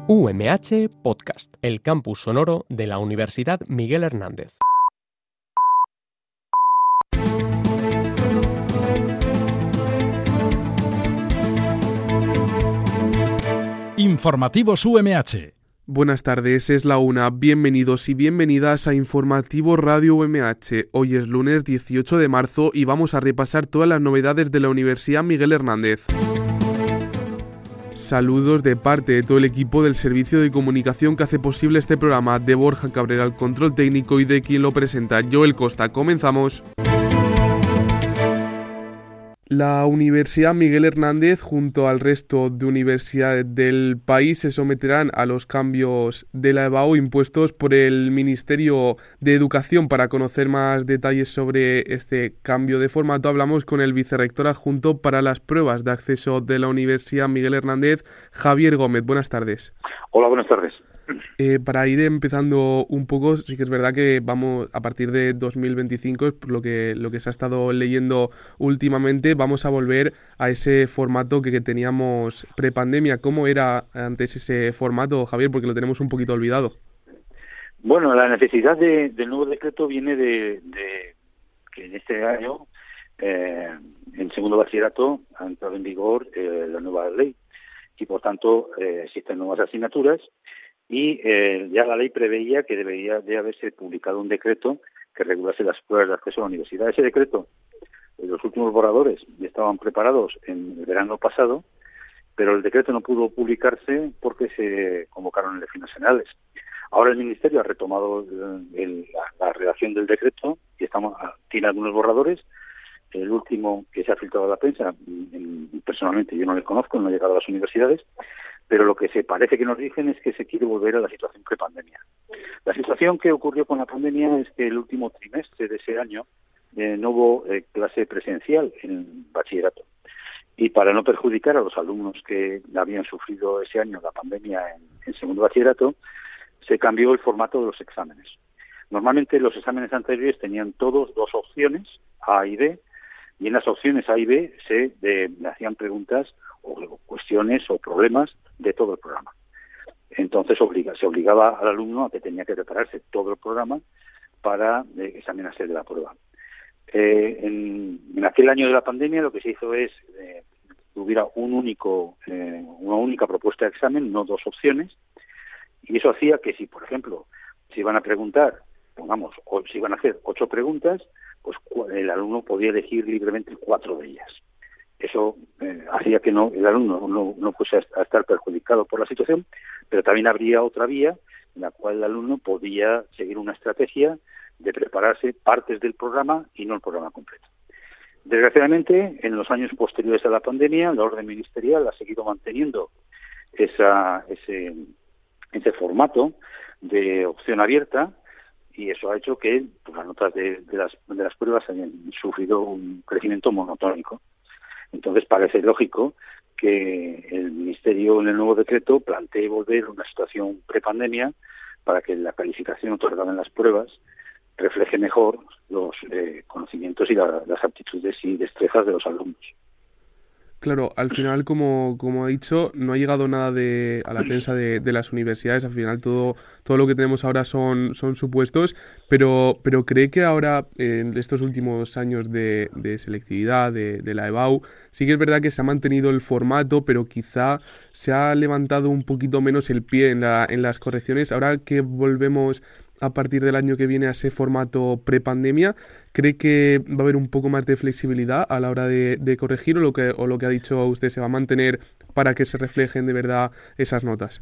UMH Podcast, el campus sonoro de la Universidad Miguel Hernández. Informativos UMH. Buenas tardes, es la 1. Bienvenidos y bienvenidas a Informativo Radio UMH. Hoy es lunes 18 de marzo y vamos a repasar todas las novedades de la Universidad Miguel Hernández. Saludos de parte de todo el equipo del servicio de comunicación que hace posible este programa, de Borja Cabrera al control técnico y de quien lo presenta, Joel Costa. Comenzamos. La Universidad Miguel Hernández, junto al resto de universidades del país, se someterán a los cambios de la EBAU impuestos por el Ministerio de Educación. Para conocer más detalles sobre este cambio de formato, hablamos con el vicerrector adjunto para las pruebas de acceso de la Universidad Miguel Hernández, Javier Gómez. Buenas tardes. Hola, buenas tardes. Para ir empezando un poco, sí que es verdad que vamos a partir de 2025, por lo que se ha estado leyendo últimamente, vamos a volver a ese formato que teníamos prepandemia. ¿Cómo era antes ese formato, Javier? Porque lo tenemos un poquito olvidado. Bueno, la necesidad del nuevo decreto viene de que en este año, en segundo bachillerato, ha entrado en vigor la nueva ley y, por tanto, existen nuevas asignaturas. Y ya la ley preveía que debería de haberse publicado un decreto que regulase las pruebas de acceso a la universidad. Ese decreto, los últimos borradores ya estaban preparados en el verano pasado, pero el decreto no pudo publicarse porque se convocaron elecciones generales. Ahora el Ministerio ha retomado la redacción del decreto y tiene algunos borradores. El último que se ha filtrado a la prensa, personalmente yo no le conozco, no he llegado a las universidades, pero lo que se parece que nos dicen es que se quiere volver a la situación prepandemia. La situación que ocurrió con la pandemia es que el último trimestre de ese año no hubo clase presencial en bachillerato. Y para no perjudicar a los alumnos que habían sufrido ese año la pandemia en segundo bachillerato, se cambió el formato de los exámenes. Normalmente los exámenes anteriores tenían todos dos opciones, A y B, y en las opciones A y B se hacían preguntas o cuestiones o problemas de todo el programa. Entonces se obligaba al alumno a que tenía que prepararse todo el programa para examinarse de la prueba. En aquel año de la pandemia lo que se hizo es que hubiera una única propuesta de examen, no dos opciones, y eso hacía que si, por ejemplo, se iban a preguntar, o si iban a hacer 8 preguntas, pues el alumno podía elegir libremente 4 de ellas. Eso hacía que el alumno no fuese a estar perjudicado por la situación, pero también habría otra vía en la cual el alumno podía seguir una estrategia de prepararse partes del programa y no el programa completo. Desgraciadamente, en los años posteriores a la pandemia, la orden ministerial ha seguido manteniendo ese formato de opción abierta, y eso ha hecho que las notas de las pruebas hayan sufrido un crecimiento monotónico. Entonces parece lógico que el Ministerio en el nuevo decreto plantee volver a una situación prepandemia para que la calificación otorgada en las pruebas refleje mejor los conocimientos y las aptitudes y destrezas de los alumnos. Claro, al final, como ha dicho, no ha llegado nada a la prensa de las universidades. Al final todo lo que tenemos ahora son supuestos, pero ¿cree que ahora, en estos últimos años de selectividad de la EBAU, sí que es verdad que se ha mantenido el formato, pero quizá se ha levantado un poquito menos el pie en las correcciones? Ahora que volvemos a partir del año que viene a ese formato prepandemia, ¿cree que va a haber un poco más de flexibilidad a la hora de corregir o lo que ha dicho usted se va a mantener para que se reflejen de verdad esas notas?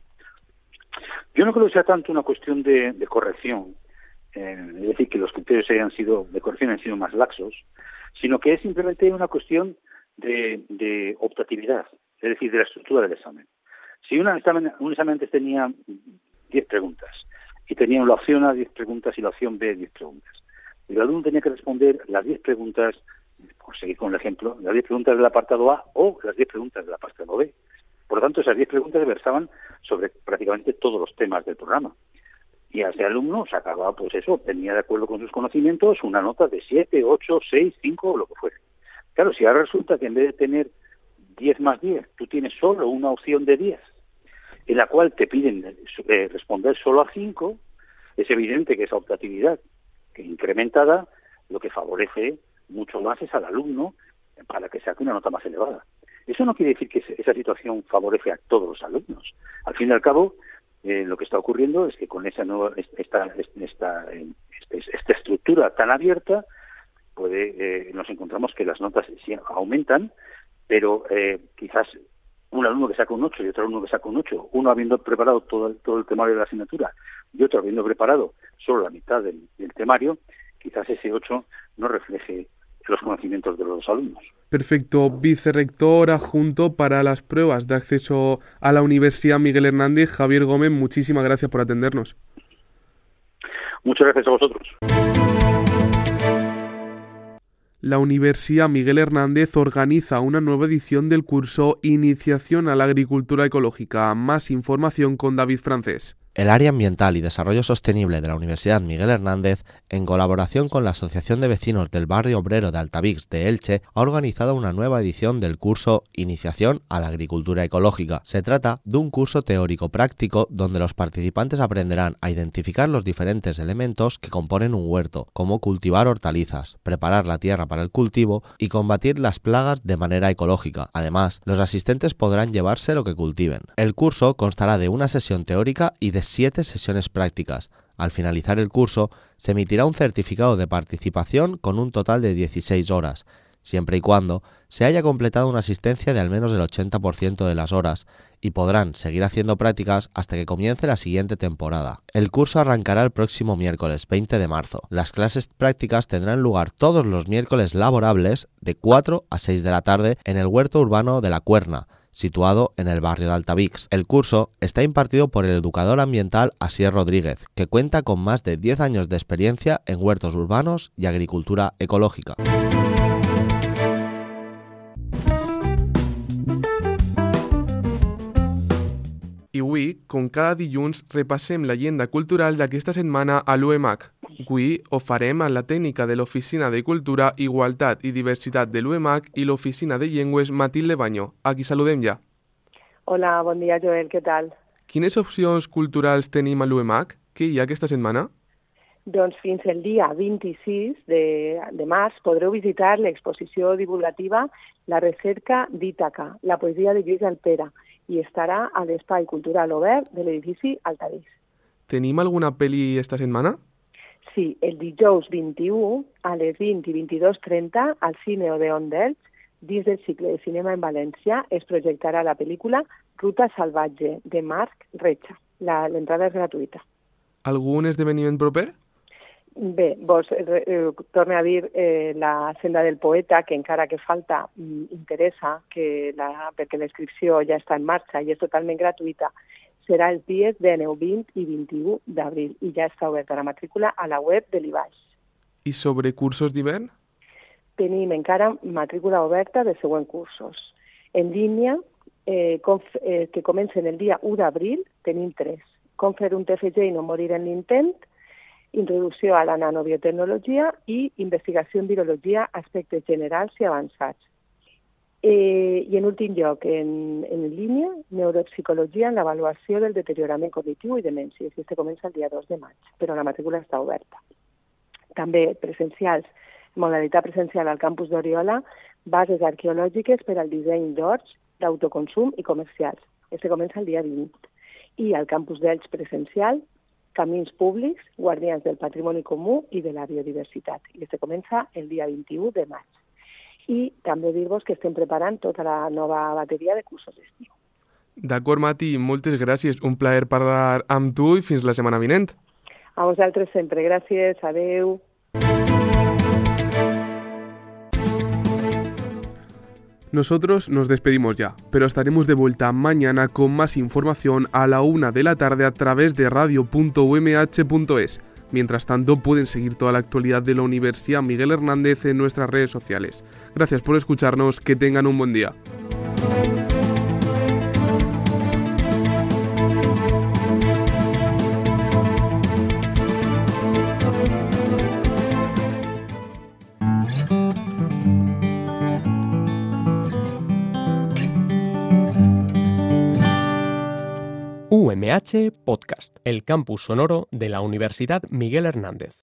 Yo no creo que sea tanto una cuestión de corrección, es decir, que los criterios de corrección han sido más laxos, sino que es simplemente una cuestión de optatividad, es decir, de la estructura del examen. Si un examen antes tenía 10 preguntas, y tenían la opción A 10 preguntas y la opción B 10 preguntas. Y el alumno tenía que responder las 10 preguntas, por seguir con el ejemplo, las 10 preguntas del apartado A o las 10 preguntas del apartado B. Por lo tanto, esas 10 preguntas versaban sobre prácticamente todos los temas del programa. Y a ese alumno sacaba, tenía de acuerdo con sus conocimientos una nota de 7, 8, 6, 5 o lo que fuera. Claro, si ahora resulta que en vez de tener 10 más 10, tú tienes solo una opción de 10, en la cual te piden responder solo a 5, es evidente que esa optatividad que incrementada lo que favorece mucho más es al alumno para que saque una nota más elevada. Eso no quiere decir que esa situación favorece a todos los alumnos. Al fin y al cabo, lo que está ocurriendo es que con esa nueva esta estructura tan abierta, nos encontramos que las notas sí aumentan, pero quizás un alumno que saca un 8 y otro alumno que saca un 8, uno habiendo preparado todo el temario de la asignatura y otro habiendo preparado solo la mitad del temario, quizás ese 8 no refleje los conocimientos de los dos alumnos. Perfecto. Vicerrector adjunto para las pruebas de acceso a la Universidad Miguel Hernández, Javier Gómez, muchísimas gracias por atendernos. Muchas gracias a vosotros. La Universidad Miguel Hernández organiza una nueva edición del curso Iniciación a la Agricultura Ecológica. Más información con David Francés. El Área Ambiental y Desarrollo Sostenible de la Universidad Miguel Hernández, en colaboración con la Asociación de Vecinos del Barrio Obrero de Altavix de Elche, ha organizado una nueva edición del curso Iniciación a la Agricultura Ecológica. Se trata de un curso teórico-práctico donde los participantes aprenderán a identificar los diferentes elementos que componen un huerto, como cultivar hortalizas, preparar la tierra para el cultivo y combatir las plagas de manera ecológica. Además, los asistentes podrán llevarse lo que cultiven. El curso constará de una sesión teórica y de 7 sesiones prácticas. Al finalizar el curso, se emitirá un certificado de participación con un total de 16 horas, siempre y cuando se haya completado una asistencia de al menos el 80% de las horas, y podrán seguir haciendo prácticas hasta que comience la siguiente temporada. El curso arrancará el próximo miércoles 20 de marzo. Las clases prácticas tendrán lugar todos los miércoles laborables de 4 a 6 de la tarde en el huerto urbano de La Cuerna, situado en el barrio de Altavix. El curso está impartido por el educador ambiental Asier Rodríguez, que cuenta con más de 10 años de experiencia en huertos urbanos y agricultura ecológica. I avui, com cada dilluns, repassem l'agenda cultural d'aquesta setmana a l'UEMAC. Avui ho farem amb la tècnica de l'Oficina de Cultura, Igualtat i Diversitat de l'UEMAC i l'Oficina de Llengües Matilde Baño. A qui saludem ja. Hola, bon dia Joel, què tal? Quines opcions culturals tenim a l'UEMAC? Què hi ha aquesta setmana? Doncs fins el dia 26 de març podreu visitar l'exposició divulgativa La recerca d'Ítaca, la poesia de Lluís Alpera, i estarà a l'Espai Cultural Obert de l'edifici Altavix. Tenim alguna pel·li esta setmana? Sí, el dijous 21 a les 20 i 22:30 al Cine Odeon d'Elx, dins del cicle de cinema en València, es projectarà la pel·lícula Ruta Salvatge, de Marc Recha. L'entrada és gratuïta. Algun esdeveniment proper? Bé, torne a dir la senda del poeta, que encara que falta interessa, perquè la inscripció ja està en marxa i és totalment gratuïta. Serà els dies 19, 20 i 21 d'abril i ja està oberta la matrícula a la web de l'IBAix. I sobre cursos d'hivern? Tenim encara matrícula oberta de següents cursos. En línia, que comencen el dia 1 d'abril, tenim 3. Com fer un TFG i no morir en l'intent, introducció a la nanobiotecnologia i investigació en virologia, aspectes generals i avançats. I en últim lloc, en línia, neuropsicologia en l'avaluació del deteriorament cognitiu i demències. Este comença el dia 2 de maig, però la matrícula està oberta. També presencials, modalitat presencial al campus d'Oriola, bases arqueològiques per al disseny d'horts d'autoconsum i comercials. Este comença el dia 20. I al campus d'Elx presencial, camins públics, guardians del patrimoni comú i de la biodiversitat. I este comença el dia 21 de maig. I també dir-vos que estem preparant tota la nova bateria de cursos d'estiu. D'acord, Mati, moltes gràcies. Un plaer parlar amb tu i fins la setmana vinent. A vosaltres sempre. Gràcies. Adeu. Nosotros nos despedimos ya, pero estaremos de vuelta mañana con más información a la 1 de la tarde a través de radio.umh.es. Mientras tanto, pueden seguir toda la actualidad de la Universidad Miguel Hernández en nuestras redes sociales. Gracias por escucharnos, que tengan un buen día. UMH Podcast, el campus sonoro de la Universidad Miguel Hernández.